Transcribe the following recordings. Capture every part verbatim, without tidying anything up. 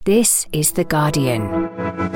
This is The Guardian.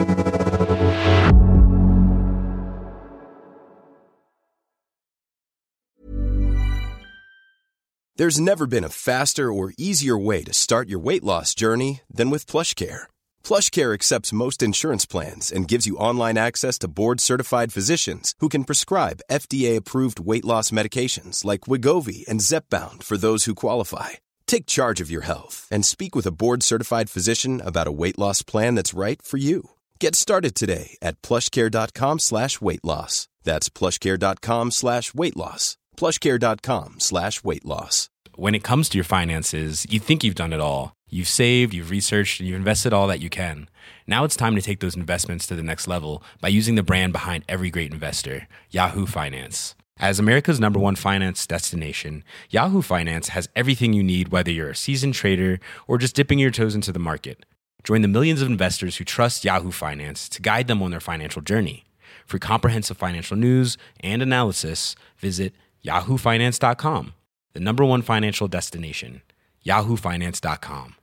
There's never been a faster or easier way to start your weight loss journey than with PlushCare. PlushCare accepts most insurance plans and gives you online access to board-certified physicians who can prescribe F D A-approved weight loss medications like Wegovy and Zepbound for those who qualify. Take charge of your health and speak with a board-certified physician about a weight loss plan that's right for you. Get started today at plushcare.com slash weight loss. That's plushcare.com slash weight loss. plushcare.com slash weight loss. When it comes to your finances, you think you've done it all. You've saved, you've researched, and you've invested all that you can. Now it's time to take those investments to the next level by using the brand behind every great investor, Yahoo Finance. As America's number one finance destination, Yahoo Finance has everything you need, whether you're a seasoned trader or just dipping your toes into the market. Join the millions of investors who trust Yahoo Finance to guide them on their financial journey. For comprehensive financial news and analysis, visit yahoo finance dot com, the number one financial destination, yahoo finance dot com.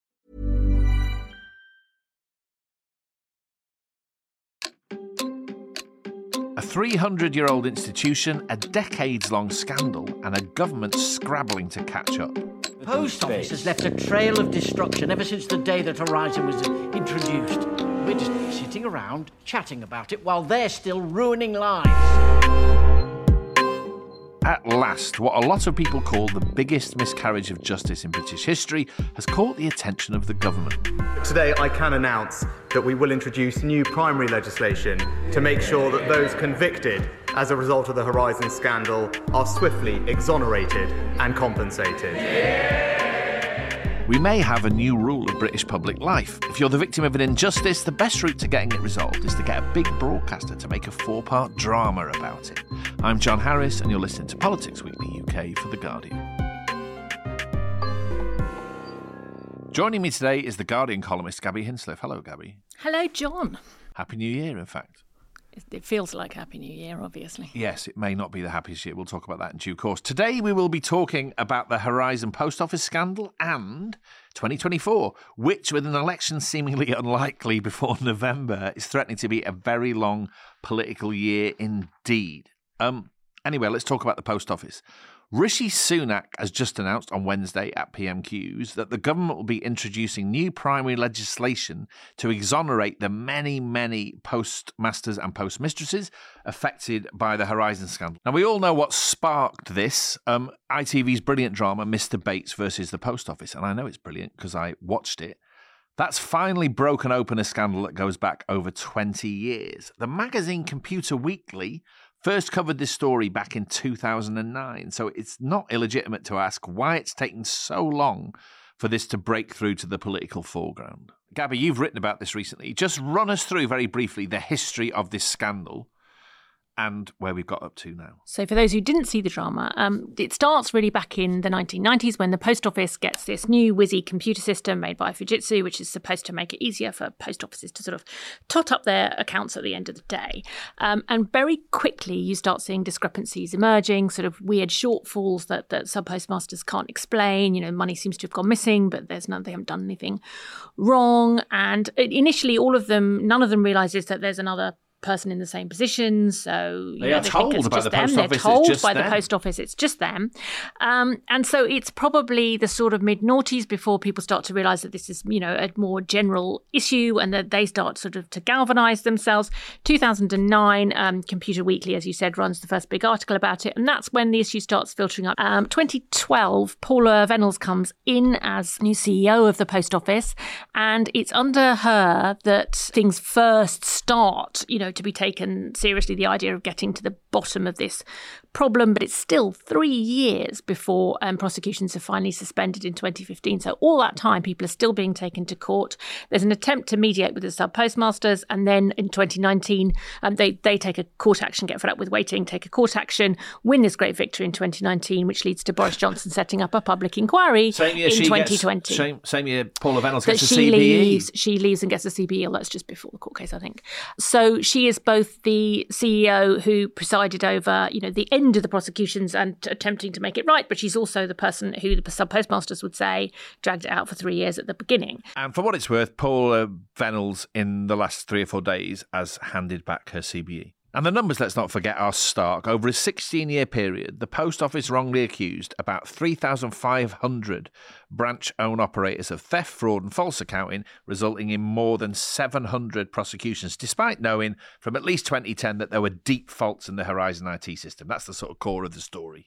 A three hundred year old institution, a decades-long scandal, and a government scrabbling to catch up. The Post Office has left a trail of destruction ever since the day that Horizon was introduced. We're just sitting around chatting about it while they're still ruining lives. At last, what a lot of people call the biggest miscarriage of justice in British history has caught the attention of the government. Today I can announce that we will introduce new primary legislation to make sure that those convicted as a result of the Horizon scandal are swiftly exonerated and compensated. Yeah. We may have a new rule of British public life. If you're the victim of an injustice, the best route to getting it resolved is to get a big broadcaster to make a four-part drama about it. I'm John Harris, and you're listening to Politics Weekly U K for The Guardian. Joining me today is The Guardian columnist Gabby Hinsliff. Hello, Gabby. Hello, John. Happy New Year, in fact. It feels like Happy New Year, obviously. Yes, it may not be the happiest year. We'll talk about that in due course. Today we will be talking about the Horizon Post Office scandal and twenty twenty-four, which, with an election seemingly unlikely before November, is threatening to be a very long political year indeed. Um. Anyway, let's talk about the Post Office. Rishi Sunak has just announced on Wednesday at P M Qs that the government will be introducing new primary legislation to exonerate the many, many postmasters and postmistresses affected by the Horizon scandal. Now, we all know what sparked this. Um, I T V's brilliant drama, Mister Bates versus the Post Office. And I know it's brilliant because I watched it. That's finally broken open a scandal that goes back over twenty years. The magazine Computer Weekly first covered this story back in two thousand nine, so it's not illegitimate to ask why it's taken so long for this to break through to the political foreground. Gabby, you've written about this recently. Just run us through very briefly the history of this scandal and where we've got up to now. So for those who didn't see the drama, um, it starts really back in the nineteen nineties when the Post Office gets this new whizzy computer system made by Fujitsu, which is supposed to make it easier for post offices to sort of tot up their accounts at the end of the day. Um, and very quickly you start seeing discrepancies emerging, sort of weird shortfalls that, that sub-postmasters can't explain. You know, money seems to have gone missing, but there's none, they haven't done anything wrong. And initially all of them, none of them realises that there's another person in the same position, so you they know, are they told think it's by just the them. post They're office told it's just by them. the post office it's just them, um, and so it's probably the sort of mid noughties before people start to realise that this is, you know, a more general issue, and that they start sort of to galvanise themselves. two thousand nine, um, Computer Weekly, as you said, runs the first big article about it, and that's when the issue starts filtering up. Um, twenty twelve, Paula Venables comes in as new C E O of the post office, and it's under her that things first start, you know, to be taken seriously, the idea of getting to the bottom of this problem, but it's still three years before um, prosecutions are finally suspended in twenty fifteen. So all that time, people are still being taken to court. There's an attempt to mediate with the sub-postmasters, and then in twenty nineteen, um, they, they take a court action, get fed up with waiting, take a court action, win this great victory in twenty nineteen, which leads to Boris Johnson setting up a public inquiry same year in she twenty twenty. Gets, same, same year Paula Venables That gets a she C B E. leaves, she leaves and gets a C B E. That's just before the court case, I think. So she is both the C E O who presides presided over, you know, the end of the prosecutions and attempting to make it right. But she's also the person who the sub postmasters would say dragged it out for three years at the beginning. And for what it's worth, Paula Venables in the last three or four days has handed back her C B E. And the numbers, let's not forget, are stark. Over a sixteen-year period, the Post Office wrongly accused about three thousand five hundred branch-owned operators of theft, fraud and false accounting, resulting in more than seven hundred prosecutions, despite knowing from at least twenty ten that there were deep faults in the Horizon I T system. That's the sort of core of the story.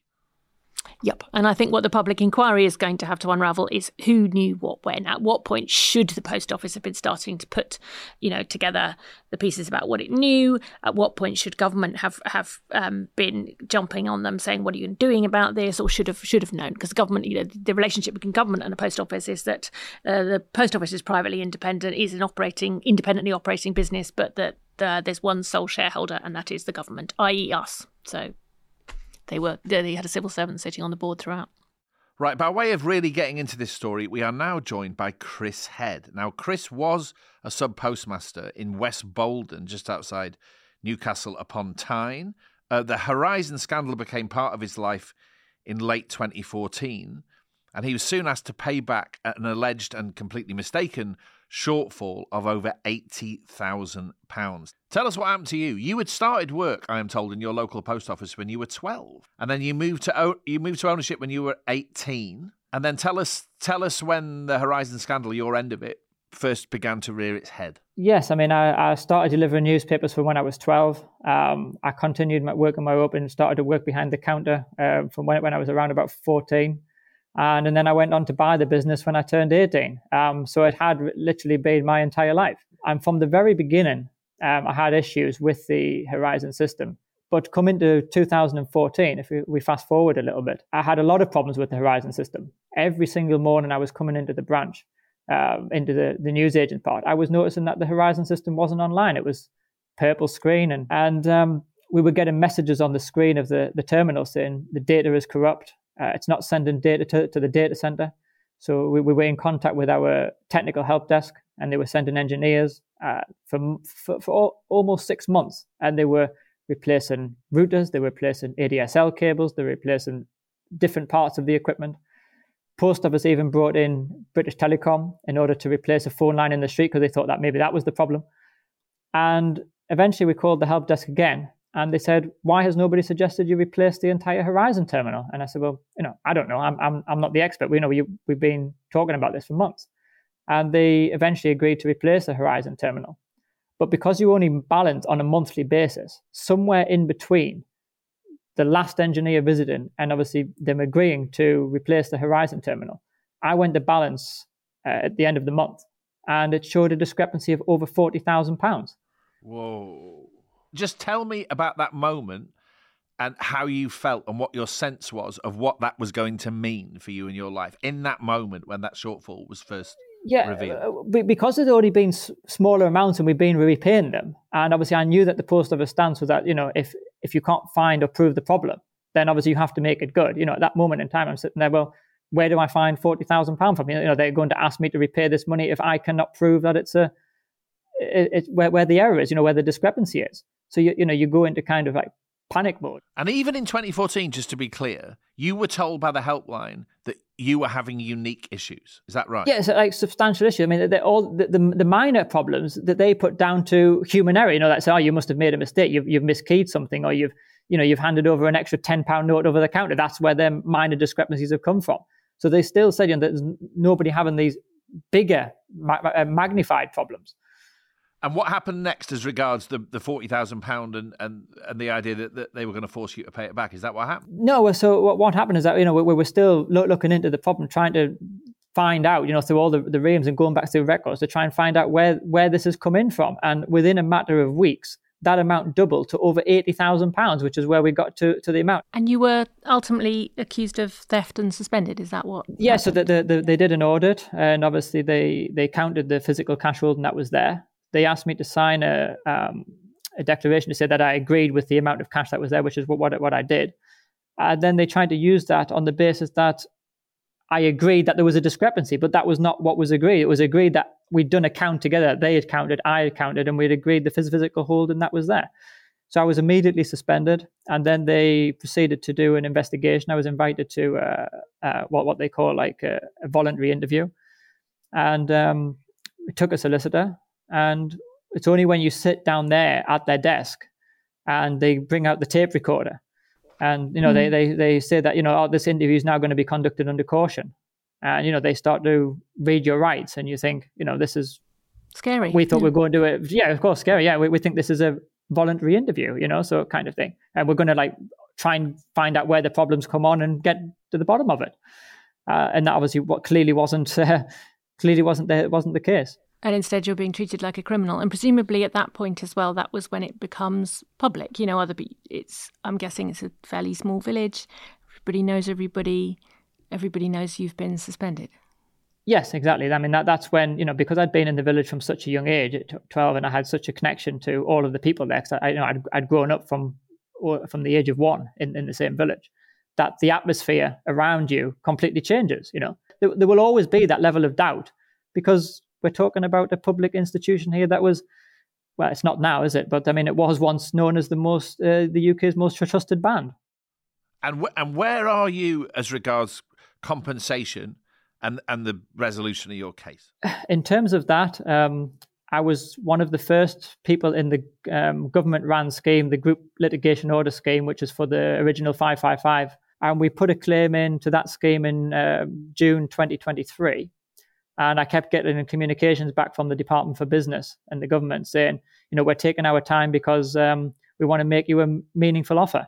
Yep. And I think what the public inquiry is going to have to unravel is who knew what when. At what point should the Post Office have been starting to put, you know, together the pieces about what it knew? At what point should government have have um, been jumping on them, saying, "What are you doing about this?" Or should have should have known? Because government, you know, the relationship between government and the Post Office is that uh, the Post Office is privately independent, is an operating independently operating business, but that uh, there's one sole shareholder, and that is the government, that is, us. So. They were they had a civil servant sitting on the board throughout. Right, by way of really getting into this story, we are now joined by Chris Head. Now, Chris was a sub-postmaster in West Bolden, just outside Newcastle upon Tyne. Uh, the Horizon scandal became part of his life in late twenty fourteen, and he was soon asked to pay back an alleged and completely mistaken shortfall of over eighty thousand pounds. Tell us what happened to you. You had started work, I am told, in your local post office when you were twelve, and then you moved to you moved to ownership when you were eighteen. And then tell us tell us when the Horizon scandal, your end of it, first began to rear its head. Yes, I mean, I, I started delivering newspapers from when I was twelve. Um, I continued my work on my own and started to work behind the counter uh, from when, when I was around about fourteen. And, and then I went on to buy the business when I turned eighteen. Um, so it had literally been my entire life. And from the very beginning, um, I had issues with the Horizon system. But come into two thousand fourteen, if we, we fast forward a little bit, I had a lot of problems with the Horizon system. Every single morning I was coming into the branch, um, into the, the newsagent part, I was noticing that the Horizon system wasn't online. It was purple screen. And, and um, we were getting messages on the screen of the, the terminal saying the data is corrupt. Uh, it's not sending data to, to the data center. So we, we were in contact with our technical help desk, and they were sending engineers uh, for, for, for all, almost six months. And they were replacing routers, they were replacing A D S L cables, they were replacing different parts of the equipment. Post Office even brought in British Telecom in order to replace a phone line in the street because they thought that maybe that was the problem. And eventually we called the help desk again. And they said, "Why has nobody suggested you replace the entire Horizon terminal?" And I said, "Well, you know, I don't know. I'm I'm I'm not the expert. We know we, we've been talking about this for months." And they eventually agreed to replace the Horizon terminal. But because you only balance on a monthly basis, somewhere in between the last engineer visiting and obviously them agreeing to replace the Horizon terminal, I went to balance uh, at the end of the month, and it showed a discrepancy of over forty thousand pounds. Whoa. Just tell me about that moment and how you felt and what your sense was of what that was going to mean for you in your life in that moment when that shortfall was first yeah, revealed. Uh, because it had already been s- smaller amounts and we've been repaying them. And obviously I knew that the Post Office stance was that, you know, if, if you can't find or prove the problem, then obviously you have to make it good. You know, at that moment in time, I'm sitting there, well, where do I find forty thousand pounds from? You know, they're going to ask me to repay this money if I cannot prove that it's a, it, it, where, where the error is, you know, where the discrepancy is. So, you, you know, you go into kind of like panic mode. And even in twenty fourteen, just to be clear, you were told by the helpline that you were having unique issues. Is that right? Yeah, it's like substantial issue. I mean, they're all the, the, the minor problems that they put down to human error. You know, that's, oh, you must have made a mistake. You've, you've miskeyed something, or you've, you know, you've handed over an extra ten pound note over the counter. That's where their minor discrepancies have come from. So they still said, you know, there's nobody having these bigger ma- magnified problems. And what happened next as regards the, the forty thousand pounds and, and, and the idea that, that they were going to force you to pay it back? Is that what happened? No, so what, what happened is that, you know, we, we were still lo- looking into the problem, trying to find out, you know, through all the, the reams and going back through records to try and find out where, where this has come in from. And within a matter of weeks, that amount doubled to over eighty thousand pounds, which is where we got to, to the amount. And you were ultimately accused of theft and suspended, is that what? Yeah, so the, the, the, they did an audit, and obviously they, they counted the physical cash holding that was there. They asked me to sign a um, a declaration to say that I agreed with the amount of cash that was there, which is what what, what I did. And then they tried to use that on the basis that I agreed that there was a discrepancy, but that was not what was agreed. It was agreed that we'd done a count together. They had counted, I had counted, and we'd agreed the physical holding that was there. So I was immediately suspended, and then they proceeded to do an investigation. I was invited to uh, uh, what what they call like a, a voluntary interview, and um, it took a solicitor. And it's only when you sit down there at their desk, and they bring out the tape recorder, and you know mm. they they they say that you know oh, this interview is now going to be conducted under caution, and you know they start to read your rights, and you think you know this is scary. We thought yeah. we we're going to do it. Yeah, of course, scary. Yeah, we, we think this is a voluntary interview, you know, so kind of thing. And we're going to like try and find out where the problems come on and get to the bottom of it. Uh, and that obviously what clearly wasn't uh, clearly wasn't the, wasn't the case. And instead you're being treated like a criminal. And presumably at that point as well, that was when it becomes public. You know, other it's I'm guessing it's a fairly small village. Everybody knows everybody. Everybody knows you've been suspended. Yes, exactly. I mean, that that's when, you know, because I'd been in the village from such a young age, at twelve, and I had such a connection to all of the people there, because I, you know, I'd, I'd grown up from from the age of one in, in the same village, that the atmosphere around you completely changes, you know. There, there will always be that level of doubt, because we're talking about a public institution here that was, well, it's not now, is it? But I mean, it was once known as the most, uh, the U K's most trusted band. And, wh- and where are you as regards compensation and and the resolution of your case? In terms of that, um, I was one of the first people in the um, government-ran scheme, the Group Litigation Order Scheme, which is for the original five five five. And we put a claim into that scheme in uh, June twenty twenty-three. And I kept getting communications back from the Department for Business and the government saying, you know, we're taking our time because um, we want to make you a meaningful offer.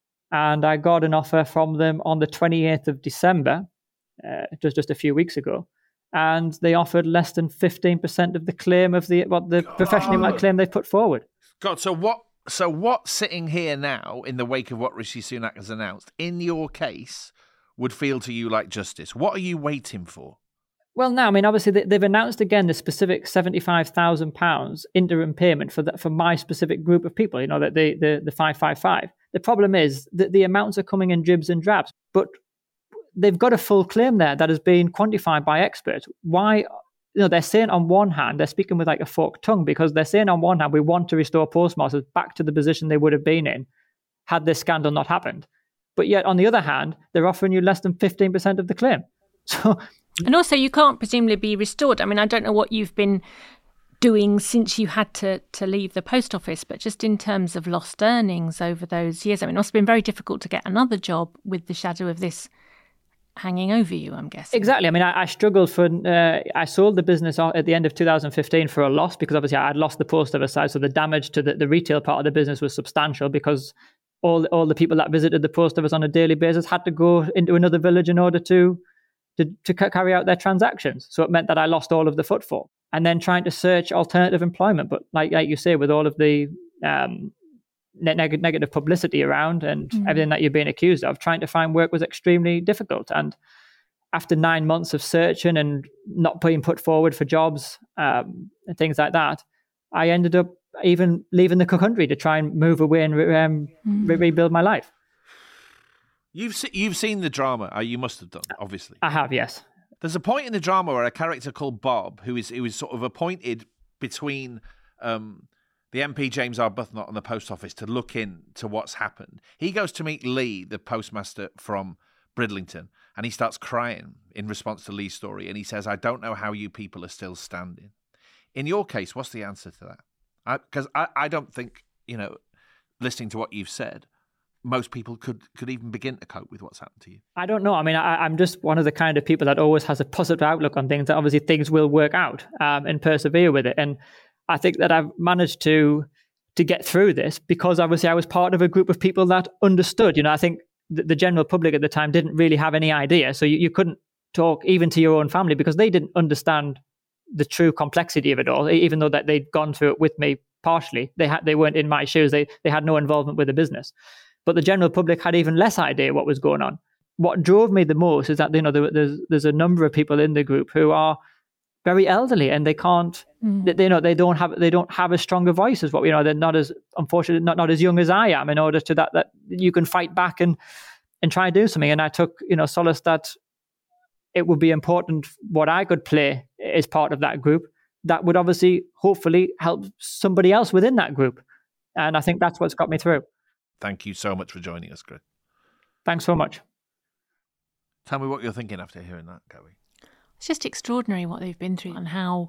And I got an offer from them on the twenty-eighth of December, Uh, just just a few weeks ago, and they offered less than fifteen percent of the claim of the what the God. professionally might claim they put forward. God, so what? So what? Sitting here now, in the wake of what Rishi Sunak has announced, in your case, would feel to you like justice? What are you waiting for? Well, now, I mean, obviously they, they've announced again the specific seventy-five thousand pounds interim payment for that for my specific group of people. You know, that the the the five five five. The problem is that the amounts are coming in dribs and drabs, but they've got a full claim there that has been quantified by experts. Why, you know, they're saying on one hand, they're speaking with like a forked tongue, because they're saying on one hand, we want to restore postmasters back to the position they would have been in had this scandal not happened. But yet on the other hand, they're offering you less than fifteen percent of the claim. So, and also you can't presumably be restored. I mean, I don't know what you've been doing since you had to, to leave the post office, but just in terms of lost earnings over those years, I mean, it must have been very difficult to get another job with the shadow of this hanging over you, I'm guessing. Exactly. I mean, I, I struggled for, uh, I sold the business at the end of two thousand fifteen for a loss, because obviously I had lost the post office side. So the damage to the, the retail part of the business was substantial, because all, all the people that visited the post office on a daily basis had to go into another village in order to, to, to carry out their transactions. So it meant that I lost all of the footfall. And then trying to search alternative employment. But like, like you say, with all of the um, Neg- negative publicity around and mm. everything that you're being accused of, trying to find work was extremely difficult. And after nine months of searching and not being put forward for jobs um, and things like that, I ended up even leaving the country to try and move away and re- um, mm. re- rebuild my life. You've se- you've seen the drama. Oh, you must have done, obviously. I have, yes. There's a point in the drama where a character called Bob, who is who is sort of appointed between Um, the M P James Arbuthnot and the post office to look into what's happened. He goes to meet Lee, the postmaster from Bridlington, and he starts crying in response to Lee's story. And he says, I don't know how you people are still standing. In your case, what's the answer to that? Because I, I, I don't think, you know, listening to what you've said, most people could, could even begin to cope with what's happened to you. I don't know. I mean, I, I'm just one of the kind of people that always has a positive outlook on things, that obviously things will work out um, and persevere with it. And I think that I've managed to to get through this because obviously I was part of a group of people that understood. You know, I think the, the general public at the time didn't really have any idea. So you, you couldn't talk even to your own family because they didn't understand the true complexity of it all, even though that they'd gone through it with me partially. They had they weren't in my shoes. They they had no involvement with the business. But the general public had even less idea what was going on. What drove me the most is that, you know, there, there's there's a number of people in the group who are very elderly and they can't, mm. they, they, you know, they don't have they don't have a stronger voice as what, you know, they're not as, unfortunately, not, not as young as I am, in order to that, that you can fight back and, and try and do something. And I took, you know, solace that it would be important what I could play as part of that group that would obviously, hopefully help somebody else within that group. And I think that's what's got me through. Thank you so much for joining us, Chris. Thanks so much. Tell me what you're thinking after hearing that, Chloe. It's just extraordinary what they've been through and how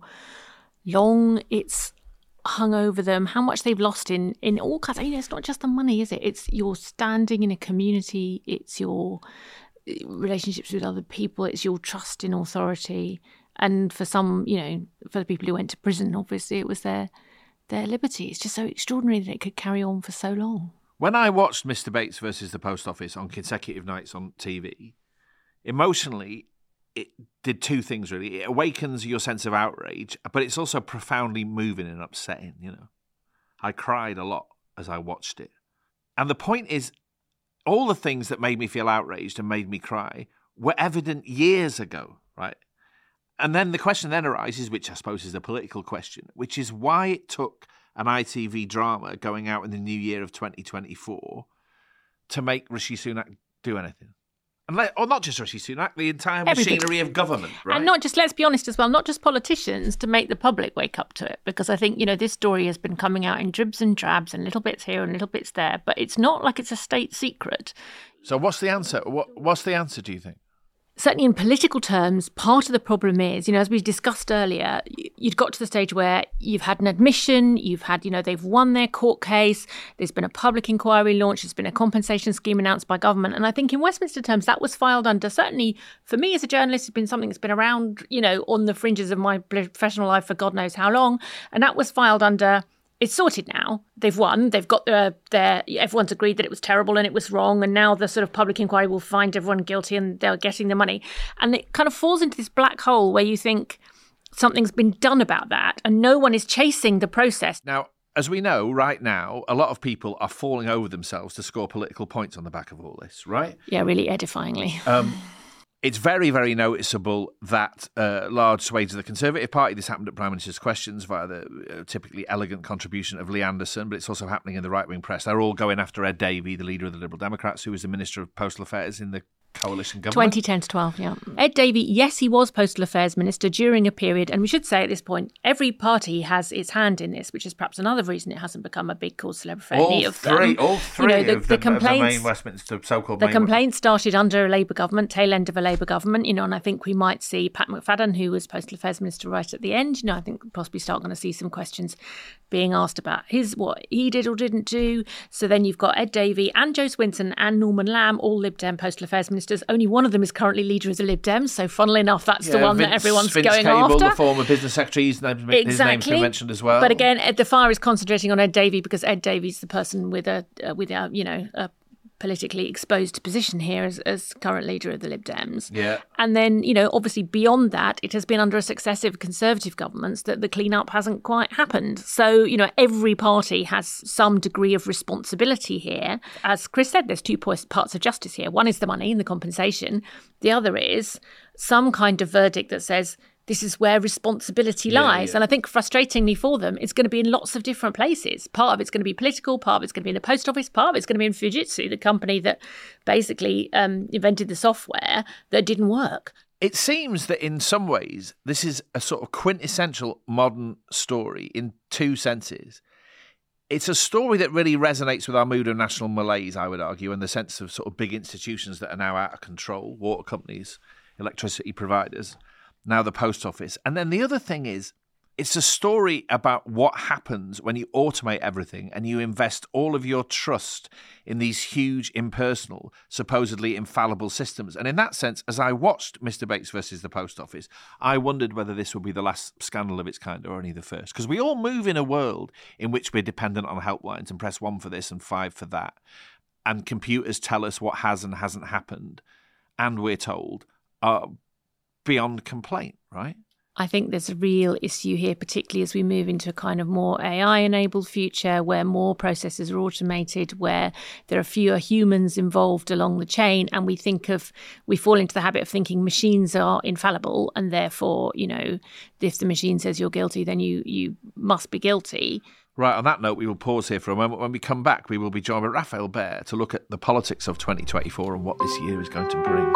long it's hung over them, how much they've lost in, in all kinds. You know, it's not just the money, is it? It's your standing in a community. It's your relationships with other people. It's your trust in authority. And for some, you know, for the people who went to prison, obviously it was their their liberty. It's just so extraordinary that it could carry on for so long. When I watched Mister Bates versus the Post Office on consecutive nights on T V, emotionally, it did two things, really. It awakens your sense of outrage, but it's also profoundly moving and upsetting, you know. I cried a lot as I watched it. And the point is, all the things that made me feel outraged and made me cry were evident years ago, right? And then the question then arises, which I suppose is a political question, which is why it took an I T V drama going out in the new year of twenty twenty-four to make Rishi Sunak do anything. And let, or not just Rishi Sunak, the entire Everybody. machinery of government, right? And not just, let's be honest as well, not just politicians, to make the public wake up to it. Because I think, you know, this story has been coming out in dribs and drabs and little bits here and little bits there, but it's not like it's a state secret. So what's the answer? What, what's the answer, do you think? Certainly in political terms, part of the problem is, you know, as we discussed earlier, you've got to the stage where you've had an admission, you've had, you know, they've won their court case, there's been a public inquiry launched, there's been a compensation scheme announced by government. And I think in Westminster terms, that was filed under, certainly for me as a journalist, it's been something that's been around, you know, on the fringes of my professional life for God knows how long. And that was filed under... It's sorted now. They've won. They've got their, their, everyone's agreed that it was terrible and it was wrong. And now the sort of public inquiry will find everyone guilty and they're getting the money. And it kind of falls into this black hole where you think something's been done about that and no one is chasing the process. Now, as we know right now, a lot of people are falling over themselves to score political points on the back of all this, right? Yeah, really edifyingly. Um, It's very, very noticeable that uh, large swathes of the Conservative Party, this happened at Prime Minister's Questions via the uh, typically elegant contribution of Lee Anderson, but it's also happening in the right-wing press. They're all going after Ed Davey, the leader of the Liberal Democrats, who was the Minister of Postal Affairs in the coalition government. twenty ten to twelve, yeah. Ed Davey, yes, he was Postal Affairs Minister during a period, and we should say at this point, every party has its hand in this, which is perhaps another reason it hasn't become a big cause célèbre for any all of them. Three, all three you know, the, of, the the, complaints, of the main Westminster, so-called The main complaints started under a Labour government, tail end of a Labour government, you know, and I think we might see Pat McFadden, who was Postal Affairs Minister right at the end, you know, I think we'll possibly start going to see some questions being asked about his, what he did or didn't do. So then you've got Ed Davey and Jo Swinson and Norman Lamb, all Lib Dem Postal Affairs Ministers. Only one of them is currently leader of the Lib Dems, so funnily enough, that's yeah, the one Vince, that everyone's Vince going Cable, after. The former business secretary, his, name, exactly. his name's been mentioned as well. But again, Ed, the fire is concentrating on Ed Davey because Ed Davey's the person with a uh, with a you know a politically exposed position here as, as current leader of the Lib Dems. Yeah. And then, you know, obviously beyond that, it has been under successive Conservative governments that the clean-up hasn't quite happened. So, you know, every party has some degree of responsibility here. As Chris said, there's two parts of justice here. One is the money and the compensation. The other is some kind of verdict that says this is where responsibility lies. Yeah, yeah. And I think frustratingly for them, it's going to be in lots of different places. Part of it's going to be political, part of it's going to be in the post office, part of it's going to be in Fujitsu, the company that basically um, invented the software that didn't work. It seems that in some ways, this is a sort of quintessential modern story in two senses. It's a story that really resonates with our mood of national malaise, I would argue, and the sense of sort of big institutions that are now out of control, water companies, electricity providers, now the post office. And then the other thing is, it's a story about what happens when you automate everything and you invest all of your trust in these huge, impersonal, supposedly infallible systems. And in that sense, as I watched Mister Bates versus the Post Office, I wondered whether this would be the last scandal of its kind or only the first. Because we all move in a world in which we're dependent on helplines and press one for this and five for that. And computers tell us what has and hasn't happened. And we're told, uh, beyond complaint, right? I think there's a real issue here, particularly as we move into a kind of more A I-enabled future where more processes are automated, where there are fewer humans involved along the chain, and we think of, we fall into the habit of thinking machines are infallible, and therefore, you know, if the machine says you're guilty, then you you must be guilty. Right, on that note, we will pause here for a moment. When we come back, we will be joined by Raphael Behr to look at the politics of twenty twenty-four and what this year is going to bring.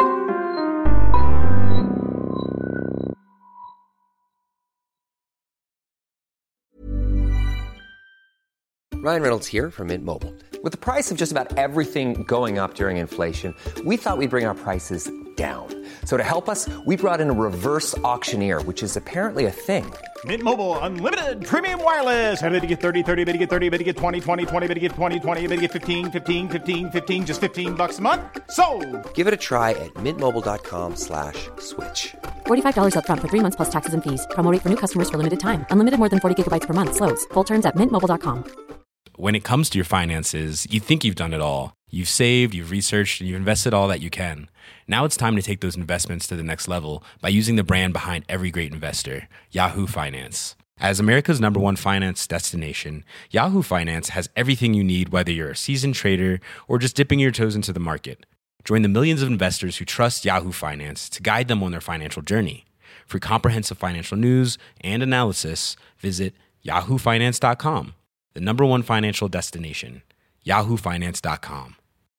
Ryan Reynolds here from Mint Mobile. With the price of just about everything going up during inflation, we thought we'd bring our prices down. So to help us, we brought in a reverse auctioneer, which is apparently a thing. Mint Mobile Unlimited Premium Wireless. How to get thirty, thirty, how to get thirty, how to get twenty, twenty, twenty, how to get twenty, twenty, how to get fifteen, fifteen, fifteen, fifteen, just fifteen bucks a month? Sold! Give it a try at mintmobile.com slash switch. forty-five dollars up front for three months plus taxes and fees. Promo rate for new customers for limited time. Unlimited more than forty gigabytes per month. Slows full terms at mint mobile dot com. When it comes to your finances, you think you've done it all. You've saved, you've researched, and you've invested all that you can. Now it's time to take those investments to the next level by using the brand behind every great investor, Yahoo Finance. As America's number one finance destination, Yahoo Finance has everything you need, whether you're a seasoned trader or just dipping your toes into the market. Join the millions of investors who trust Yahoo Finance to guide them on their financial journey. For comprehensive financial news and analysis, visit yahoo finance dot com. The number one financial destination, yahoo finance dot com.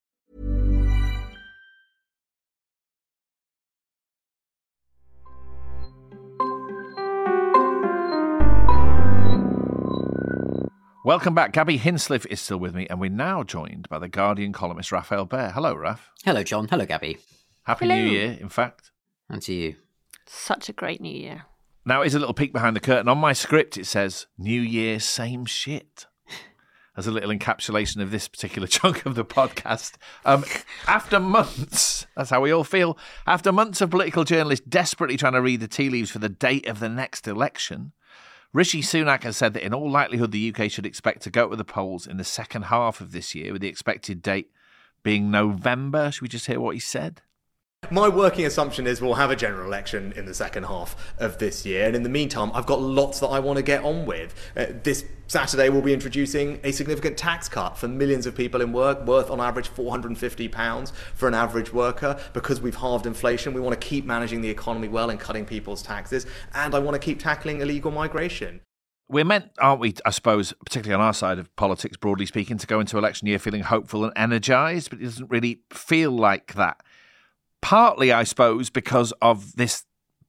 Welcome back. Gabby Hinsliff is still with me, and we're now joined by the Guardian columnist Raphael Behr. Hello, Raph. Hello, John. Hello, Gabby. Happy Hello. New Year, in fact. And to you. Such a great new year. Now, here's a little peek behind the curtain. On my script, it says, New Year, same shit. As a little encapsulation of this particular chunk of the podcast. Um, after months, that's how we all feel, after months of political journalists desperately trying to read the tea leaves for the date of the next election, Rishi Sunak has said that in all likelihood the U K should expect to go to the polls in the second half of this year, with the expected date being November. Should we just hear what he said? My working assumption is we'll have a general election in the second half of this year, and in the meantime I've got lots that I want to get on with. Uh, this Saturday we'll be introducing a significant tax cut for millions of people in work, worth on average four hundred fifty pounds for an average worker. Because we've halved inflation, we want to keep managing the economy well and cutting people's taxes, and I want to keep tackling illegal migration. We're meant, aren't we, I suppose, particularly on our side of politics, broadly speaking, to go into election year feeling hopeful and energised, but it doesn't really feel like that. Partly, I suppose, because of this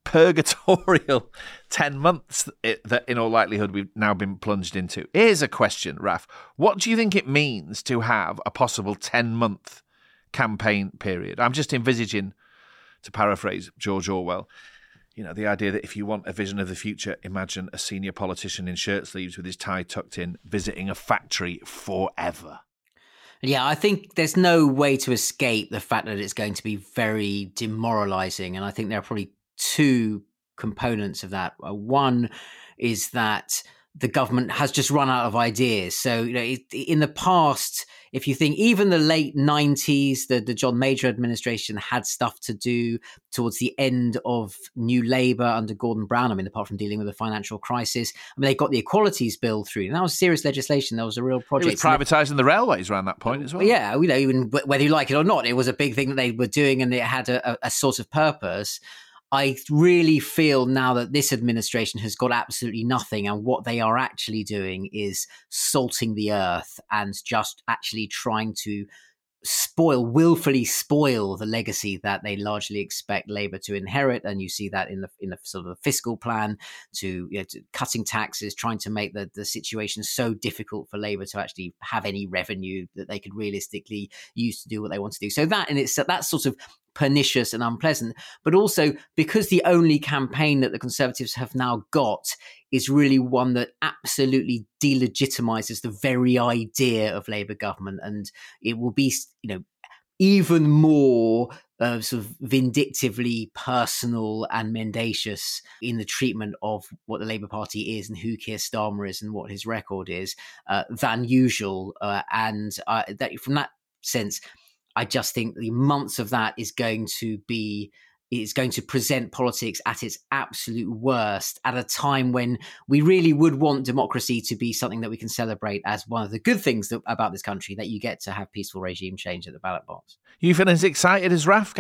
purgatorial ten months that, in all likelihood, we've now been plunged into. Here's a question, Raf. What do you think it means to have a possible ten-month campaign period? I'm just envisaging, to paraphrase George Orwell, you know, the idea that if you want a vision of the future, imagine a senior politician in shirt sleeves with his tie tucked in, visiting a factory forever. Yeah, I think there's no way to escape the fact that it's going to be very demoralizing. And I think there are probably two components of that. One is that the government has just run out of ideas. So, you know, it, in the past, if you think even the late nineties, the, the John Major administration had stuff to do towards the end of New Labour under Gordon Brown. I mean, apart from dealing with the financial crisis, I mean, they got the Equalities Bill through. And that was serious legislation. That was a real project. It was privatising the railways around that point as well. Yeah, you know, even whether you like it or not, it was a big thing that they were doing, and it had a, a sort of purpose. I really feel now that this administration has got absolutely nothing, and what they are actually doing is salting the earth and just actually trying to spoil, willfully spoil the legacy that they largely expect Labour to inherit. And you see that in the in the sort of the fiscal plan, to, you know, to cutting taxes, trying to make the, the situation so difficult for Labour to actually have any revenue that they could realistically use to do what they want to do. So that in it's that's sort of pernicious and unpleasant, but also because the only campaign that the Conservatives have now got is really one that absolutely delegitimizes the very idea of Labour government, and it will be, you know, even more uh, sort of vindictively personal and mendacious in the treatment of what the Labour Party is and who Keir Starmer is and what his record is uh, than usual. Uh, and uh, that, from that sense, I just think the months of that is going to be is going to present politics at its absolute worst at a time when we really would want democracy to be something that we can celebrate as one of the good things that, about this country, that you get to have peaceful regime change at the ballot box. You feeling as excited as Raf, Gabby?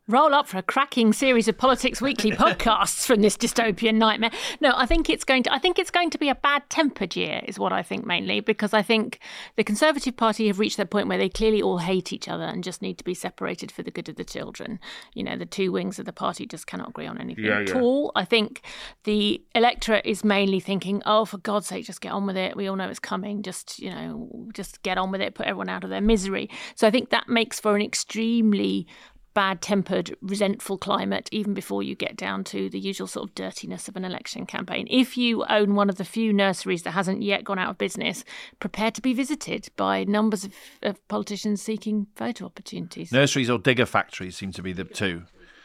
Roll up for a cracking series of Politics Weekly podcasts from this dystopian nightmare. No, I think it's going to. I think it's going to be a bad-tempered year, is what I think mainly, because I think the Conservative Party have reached that point where they clearly all hate each other and just need to be separated for the good of the children. You know, the two wings of the party just cannot agree on anything yeah, at yeah. all. I think the electorate is mainly thinking, "Oh, for God's sake, just get on with it. We all know it's coming. Just, you know, just get on with it. Put everyone out of their misery." So I think that makes for an extremely bad-tempered, resentful climate, even before you get down to the usual sort of dirtiness of an election campaign. If you own one of the few nurseries that hasn't yet gone out of business, prepare to be visited by numbers of, of politicians seeking photo opportunities. Nurseries or digger factories seem to be the two.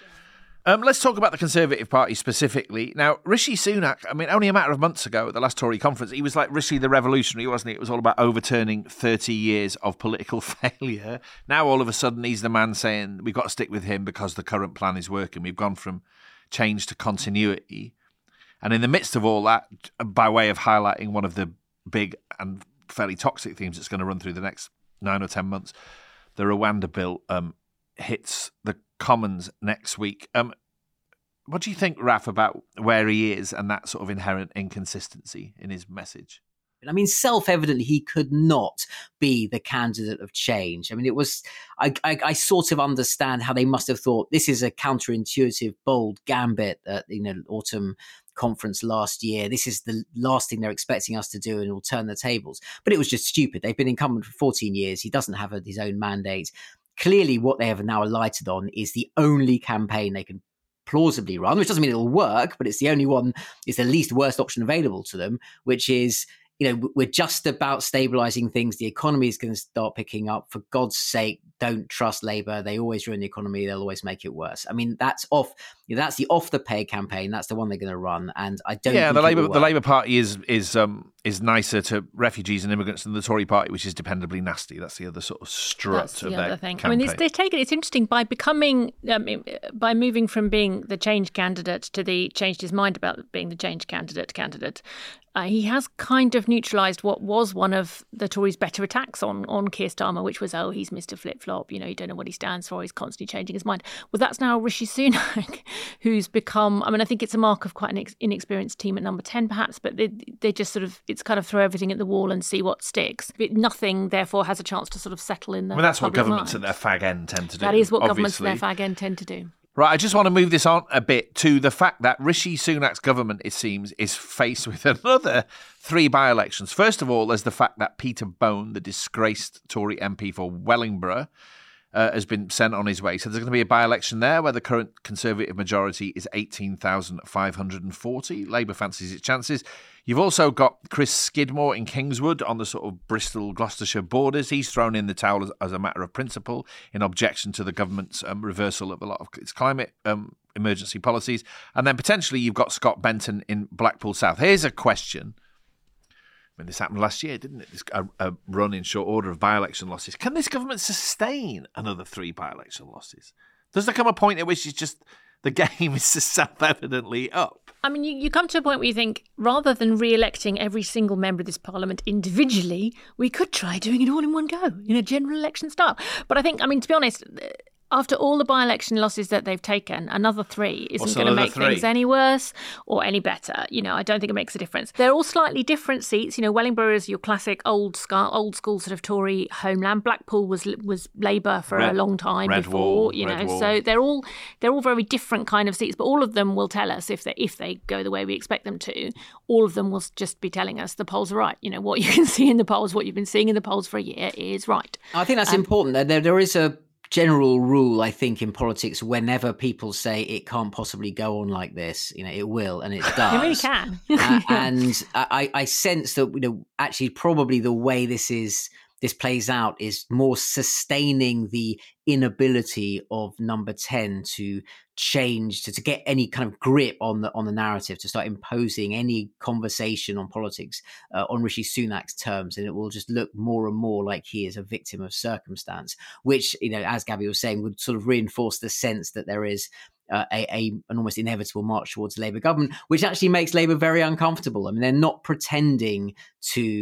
Um, let's talk about the Conservative Party specifically. Now, Rishi Sunak, I mean, only a matter of months ago at the last Tory conference, he was like Rishi the Revolutionary, wasn't he? It was all about overturning thirty years of political failure. Now, all of a sudden, he's the man saying we've got to stick with him because the current plan is working. We've gone from change to continuity. And in the midst of all that, by way of highlighting one of the big and fairly toxic themes that's going to run through the next nine or ten months, the Rwanda bill um, hits the Commons next week. Um, what do you think, Raf, about where he is and that sort of inherent inconsistency in his message? I mean, self-evidently, he could not be the candidate of change. I mean, it was, I, I, I sort of understand how they must have thought this is a counterintuitive, bold gambit at, you know, autumn conference last year. This is the last thing they're expecting us to do, and it'll turn the tables. But it was just stupid. They've been incumbent for fourteen years. He doesn't have a, his own mandate. Clearly, what they have now alighted on is the only campaign they can plausibly run, which doesn't mean it'll work, but it's the only one, it's the least worst option available to them, which is, you know, we're just about stabilizing things. The economy is going to start picking up. For God's sake, don't trust Labour. They always ruin the economy. They'll always make it worse. I mean, that's off. You know, that's the off the pay campaign. That's the one they're going to run. And I don't. Yeah, think the Labour the Labour Party is is um is nicer to refugees and immigrants than the Tory Party, which is dependably nasty. That's the other sort of strut That's of the their other thing. campaign. I mean, it's, they're taking. It's interesting by becoming, um, by moving from being the change candidate to the changed his mind about being the change candidate candidate. Uh, he has kind of neutralised what was one of the Tories' better attacks on on Keir Starmer, which was, oh, he's Mister Flip-Flop, you know, you don't know what he stands for, he's constantly changing his mind. Well, that's now Rishi Sunak, who's become, I mean, I think it's a mark of quite an ex- inexperienced team at number ten, perhaps, but they, they just sort of, it's kind of throw everything at the wall and see what sticks. It, nothing, therefore, has a chance to sort of settle in the I mean, that's what public governments mind. at their fag end tend to do. That is what obviously. governments at their fag end tend to do. Right, I just want to move this on a bit to the fact that Rishi Sunak's government, it seems, is faced with another three by-elections. First of all, there's the fact that Peter Bone, the disgraced Tory M P for Wellingborough, uh, has been sent on his way. So there's going to be a by-election there where the current Conservative majority is eighteen thousand five hundred forty. Labour fancies its chances. You've also got Chris Skidmore in Kingswood on the sort of Bristol-Gloucestershire borders. He's thrown in the towel as, as a matter of principle in objection to the government's um, reversal of a lot of its climate um, emergency policies. And then potentially you've got Scott Benton in Blackpool South. Here's a question. I mean, this happened last year, didn't it? This, a, a run in short order of by-election losses. Can this government sustain another three by-election losses? Does there come a point at which it's just the game is self-evidently up? I mean, you, you come to a point where you think, rather than re-electing every single member of this parliament individually, we could try doing it all in one go, in a general election style. But I think, I mean, to be honest, after all the by-election losses that they've taken, another three isn't going to make three? things any worse or any better. You know, I don't think it makes a difference. They're all slightly different seats. You know, Wellingborough is your classic old school, old school sort of Tory homeland. Blackpool was was Labour for Red, a long time Red before. Wall, you Red know, Wall. so they're all they're all very different kind of seats. But all of them will tell us if they if they go the way we expect them to. All of them will just be telling us the polls are right. You know, what you can see in the polls, what you've been seeing in the polls for a year is right. I think that's Um, important. There, there is a general rule, I think, in politics. Whenever people say it can't possibly go on like this, you know, it will, and it does. It really can. uh, and I, I sense that, you know, actually, probably the way this is this plays out is more sustaining the inability of number ten to change, to, to get any kind of grip on the on the narrative, to start imposing any conversation on politics uh, on Rishi Sunak's terms, and it will just look more and more like he is a victim of circumstance, which, you know, as Gabby was saying, would sort of reinforce the sense that there is Uh, a, a an almost inevitable march towards a Labour government, which actually makes Labour very uncomfortable. I mean, they're not pretending to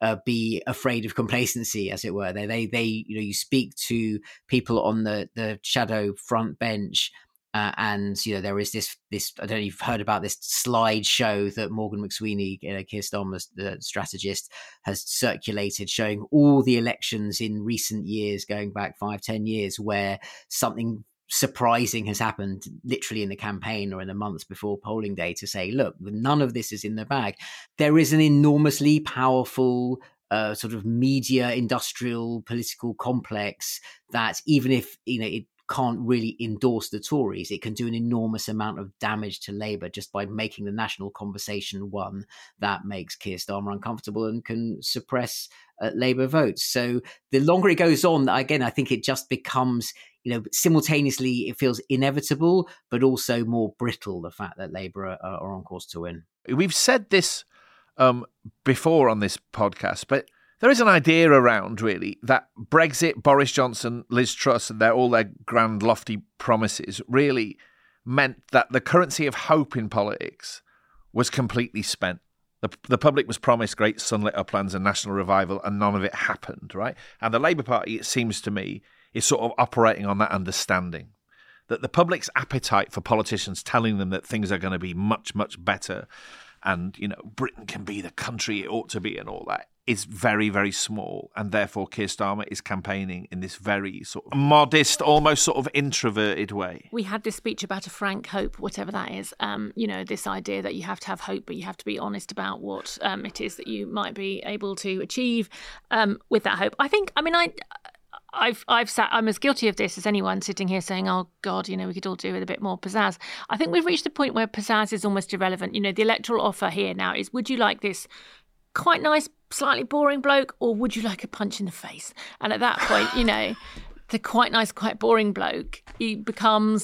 uh, be afraid of complacency, as it were. They, they, they, you know, you speak to people on the the shadow front bench. Uh, and, you know, there is this, this, I don't know if you've heard about this slideshow that Morgan McSweeney, you know, Keir Starmer's the strategist, has circulated showing all the elections in recent years, going back five, ten years, where something surprising has happened literally in the campaign or in the months before polling day to say, look, none of this is in the bag. There is an enormously powerful uh, sort of media, industrial, political complex that even if, you know, it can't really endorse the Tories, it can do an enormous amount of damage to Labour just by making the national conversation one that makes Keir Starmer uncomfortable and can suppress uh, Labour votes. So the longer it goes on, again, I think it just becomes, you know, simultaneously it feels inevitable, but also more brittle, the fact that Labour are, are on course to win. We've said this um, before on this podcast, but there is an idea around, really, that Brexit, Boris Johnson, Liz Truss, and their, all their grand, lofty promises really meant that the currency of hope in politics was completely spent. The, the public was promised great sunlit uplands and national revival, and none of it happened, right? And the Labour Party, it seems to me, is sort of operating on that understanding, that the public's appetite for politicians telling them that things are going to be much, much better and, you know, Britain can be the country it ought to be and all that, is very, very small, and therefore Keir Starmer is campaigning in this very sort of modest, almost sort of introverted way. We had this speech about a frank hope, whatever that is. Um, you know, this idea that you have to have hope, but you have to be honest about what um, it is that you might be able to achieve um, with that hope. I think, I mean, I... I've I've sat I'm as guilty of this as anyone sitting here saying, oh God, you know, we could all do with a bit more pizzazz. I think we've reached the point where pizzazz is almost irrelevant. You know, the electoral offer here now is, would you like this quite nice, slightly boring bloke, or would you like a punch in the face? And at that point, you know, the quite nice, quite boring bloke, he becomes,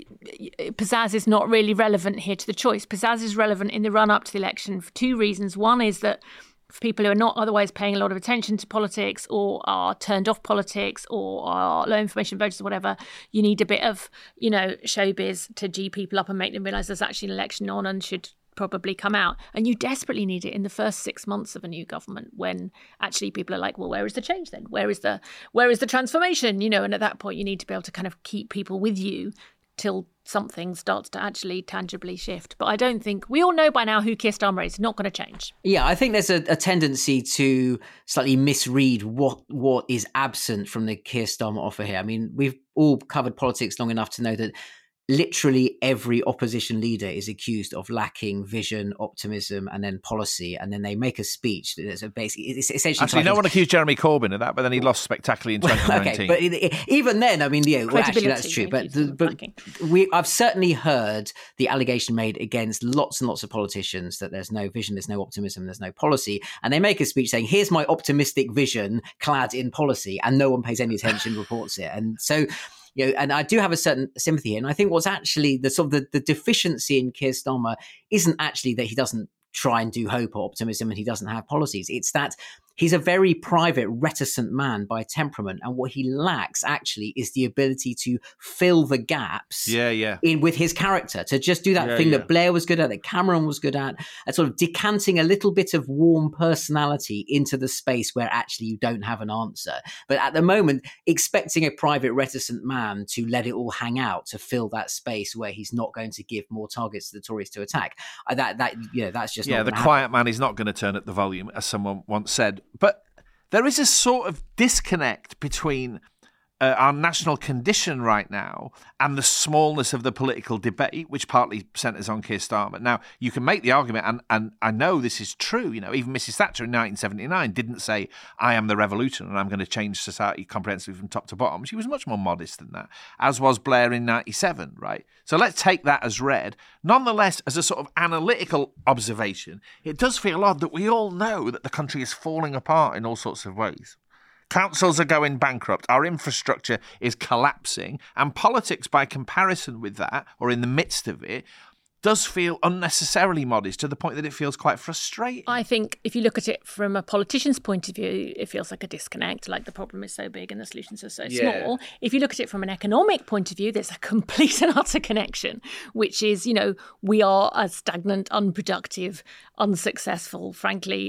pizzazz is not really relevant here to the choice. Pizzazz is relevant in the run up to the election for two reasons. One is that for people who are not otherwise paying a lot of attention to politics or are turned off politics or are low information voters or whatever, you need a bit of, you know, showbiz to G people up and make them realise there's actually an election on and should probably come out. And you desperately need it in the first six months of a new government when actually people are like, well, where is the change then? Where is the where is the transformation? You know, and at that point you need to be able to kind of keep people with you till something starts to actually tangibly shift. But I don't think, we all know by now who Keir Starmer is, not going to change. Yeah, I think there's a, a tendency to slightly misread what what is absent from the Keir Starmer offer here. I mean, we've all covered politics long enough to know that literally every opposition leader is accused of lacking vision, optimism, and then policy. And then they make a speech that's a basically, it's essentially. Actually, no one accused Jeremy Corbyn of that, but then he lost spectacularly in twenty nineteen. Okay, but it, it, even then, I mean, yeah, well, actually, that's true. But, the, but we, I've certainly heard the allegation made against lots and lots of politicians that there's no vision, there's no optimism, there's no policy. And they make a speech saying, here's my optimistic vision clad in policy. And no one pays any attention, reports it. And so, you know, and I do have a certain sympathy here. And I think what's actually the sort of the, the deficiency in Keir Starmer isn't actually that he doesn't try and do hope or optimism and he doesn't have policies. It's that he's a very private, reticent man by temperament. And what he lacks actually is the ability to fill the gaps yeah, yeah. in with his character, to just do that yeah, thing yeah. that Blair was good at, that Cameron was good at, at sort of decanting a little bit of warm personality into the space where actually you don't have an answer. But at the moment, expecting a private, reticent man to let it all hang out, to fill that space where he's not going to give more targets to the Tories to attack, uh, that, that you know, that's just yeah, not the happen. quiet man is not going to turn up the volume, as someone once said. But there is a sort of disconnect between uh, our national condition right now and the smallness of the political debate, which partly centres on Keir Starmer. Now, you can make the argument, and, and I know this is true, you know, even Missus Thatcher in nineteen seventy-nine didn't say, I am the revolution and I'm going to change society comprehensively from top to bottom. She was much more modest than that, as was Blair in ninety-seven, right? So let's take that as read. Nonetheless, as a sort of analytical observation, it does feel odd that we all know that the country is falling apart in all sorts of ways. Councils are going bankrupt, our infrastructure is collapsing, and politics, by comparison with that, or in the midst of it, does feel unnecessarily modest to the point that it feels quite frustrating. I think if you look at it from a politician's point of view, it feels like a disconnect, like the problem is so big and the solutions are so yeah. small. If you look at it from an economic point of view, there's a complete and utter connection, which is, you know, we are a stagnant, unproductive, unsuccessful, frankly,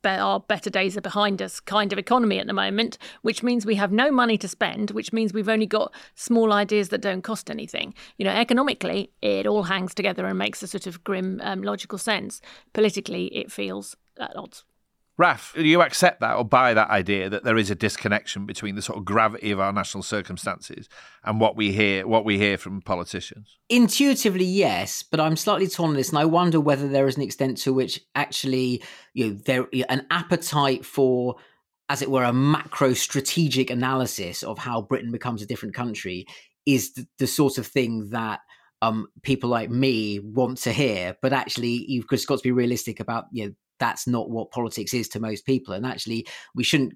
our better days are behind us kind of economy at the moment, which means we have no money to spend, which means we've only got small ideas that don't cost anything. You know, economically, it all hangs together and makes a sort of grim, um, logical sense. Politically, it feels at odds. Raf, do you accept that or buy that idea that there is a disconnection between the sort of gravity of our national circumstances and what we hear what we hear from politicians? Intuitively, yes, but I'm slightly torn on this, and I wonder whether there is an extent to which actually, you know, there an appetite for, as it were, a macro strategic analysis of how Britain becomes a different country is the, the sort of thing that um, people like me want to hear. But actually, you've just got to be realistic about, you know, that's not what politics is to most people. And actually, we shouldn't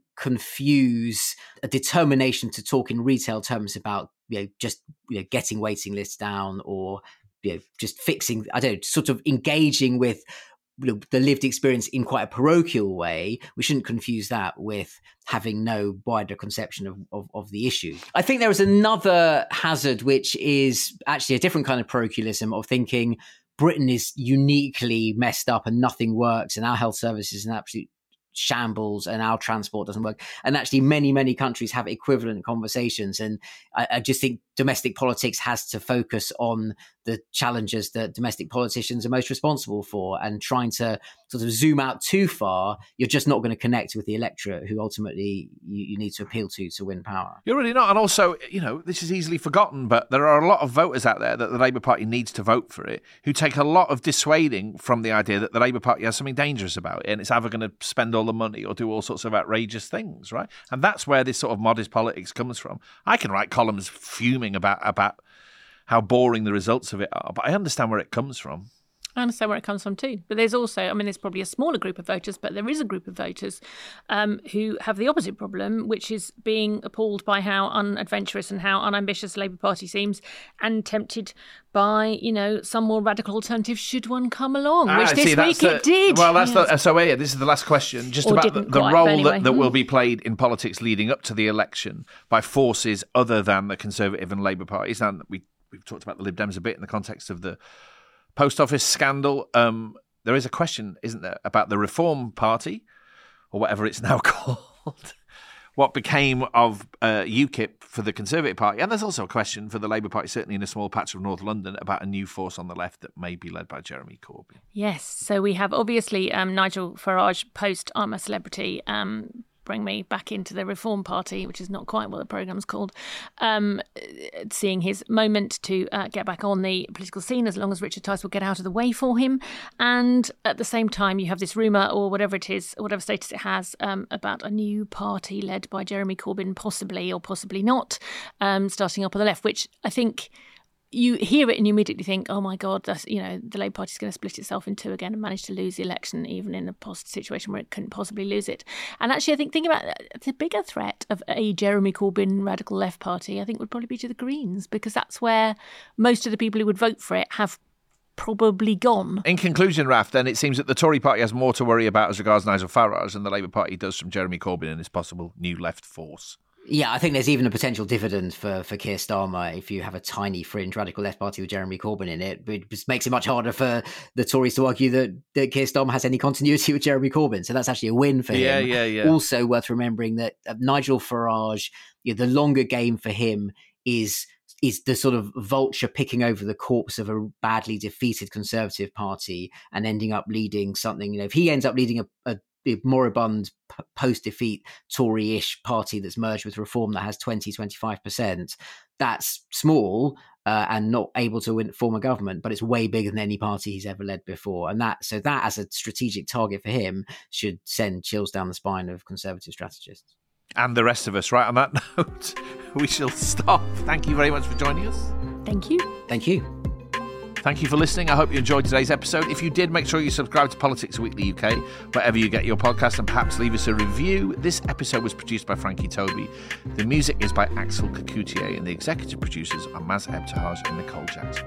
confuse a determination to talk in retail terms about, you know, just, you know, getting waiting lists down or, you know, just fixing, I don't know, sort of engaging with, you know, the lived experience in quite a parochial way. We shouldn't confuse that with having no wider conception of, of, of the issue. I think there is another hazard, which is actually a different kind of parochialism of thinking Britain is uniquely messed up and nothing works and our health service is an absolute shambles and our transport doesn't work. And actually many, many countries have equivalent conversations. And I, I just think domestic politics has to focus on the challenges that domestic politicians are most responsible for, and trying to sort of zoom out too far, you're just not going to connect with the electorate who ultimately you, you need to appeal to to win power. You're really not. And also, you know, this is easily forgotten, but there are a lot of voters out there that the Labour Party needs to vote for it who take a lot of dissuading from the idea that the Labour Party has something dangerous about it and it's either going to spend all the money or do all sorts of outrageous things, right? And that's where this sort of modest politics comes from. I can write columns fuming about about how boring the results of it are, but I understand where it comes from. I understand where it comes from too. But there's also, I mean, there's probably a smaller group of voters, but there is a group of voters um, who have the opposite problem, which is being appalled by how unadventurous and how unambitious the Labour Party seems, and tempted by, you know, some more radical alternative should one come along, which ah, this see, week the, it did. Well, that's yes. the, so yeah, this is the last question, just or about the, the quite, role anyway. that, that will be played in politics leading up to the election by forces other than the Conservative and Labour parties. And we, we've talked about the Lib Dems a bit in the context of the Post Office scandal. Um, there is a question, isn't there, about the Reform Party, or whatever it's now called, what became of uh, UKIP for the Conservative Party. And there's also a question for the Labour Party, certainly in a small patch of North London, about a new force on the left that may be led by Jeremy Corbyn. Yes, so we have obviously um, Nigel Farage post I'm a Celebrity, um, bring me back into the Reform Party, which is not quite what the programme's called, um, seeing his moment to uh, get back on the political scene as long as Richard Tice will get out of the way for him. And at the same time, you have this rumour, or whatever it is, whatever status it has, um, about a new party led by Jeremy Corbyn, possibly or possibly not, um, starting up on the left, which I think you hear it and you immediately think, oh my God, that's, you know, the Labour Party's going to split itself in two again and manage to lose the election, even in a post situation where it couldn't possibly lose it. And actually, I think thinking about it, the bigger threat of a Jeremy Corbyn radical left party, I think, would probably be to the Greens, because that's where most of the people who would vote for it have probably gone. In conclusion, Raf, then it seems that the Tory party has more to worry about as regards Nigel Farage than the Labour Party does from Jeremy Corbyn and his possible new left force. Yeah, I think there's even a potential dividend for, for Keir Starmer if you have a tiny fringe radical left party with Jeremy Corbyn in it. But it just makes it much harder for the Tories to argue that, that Keir Starmer has any continuity with Jeremy Corbyn. So that's actually a win for yeah, him. Yeah, yeah, yeah. Also worth remembering that uh, Nigel Farage, you know, the longer game for him is is the sort of vulture picking over the corpse of a badly defeated Conservative Party and ending up leading something. You know, if he ends up leading a, a moribund post-defeat Tory-ish party that's merged with Reform that has twenty, twenty-five percent, that's small uh, and not able to win, form a government, but it's way bigger than any party he's ever led before. And that, so that as a strategic target for him should send chills down the spine of Conservative strategists. And the rest of us. Right, on that note, we shall stop. Thank you very much for joining us. Thank you. Thank you. Thank you for listening. I hope you enjoyed today's episode. If you did, make sure you subscribe to Politics Weekly U K, wherever you get your podcast, and perhaps leave us a review. This episode was produced by Frankie Toby. The music is by Axel Kacoutier, and the executive producers are Maz Ebtehaj and Nicole Jackson.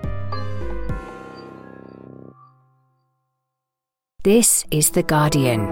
This is The Guardian.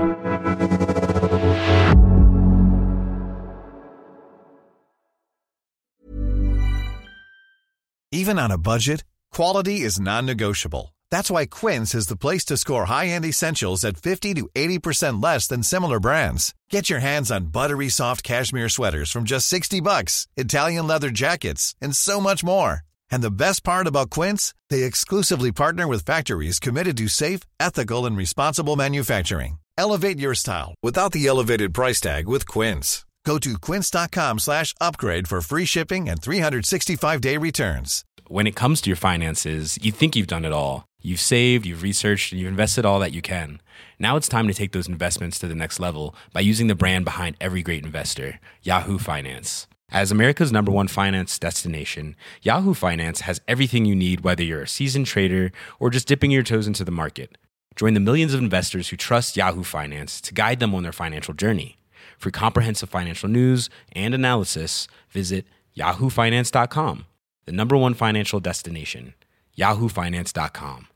Even on a budget, quality is non-negotiable. That's why Quince is the place to score high-end essentials at fifty to eighty percent less than similar brands. Get your hands on buttery soft cashmere sweaters from just sixty bucks, Italian leather jackets, and so much more. And the best part about Quince, they exclusively partner with factories committed to safe, ethical, and responsible manufacturing. Elevate your style without the elevated price tag with Quince. Go to quince.com slash upgrade for free shipping and three sixty-five day returns. When it comes to your finances, you think you've done it all. You've saved, you've researched, and you've invested all that you can. Now it's time to take those investments to the next level by using the brand behind every great investor, Yahoo Finance. As America's number one finance destination, Yahoo Finance has everything you need, whether you're a seasoned trader or just dipping your toes into the market. Join the millions of investors who trust Yahoo Finance to guide them on their financial journey. For comprehensive financial news and analysis, visit yahoo finance dot com, the number one financial destination, yahoo finance dot com.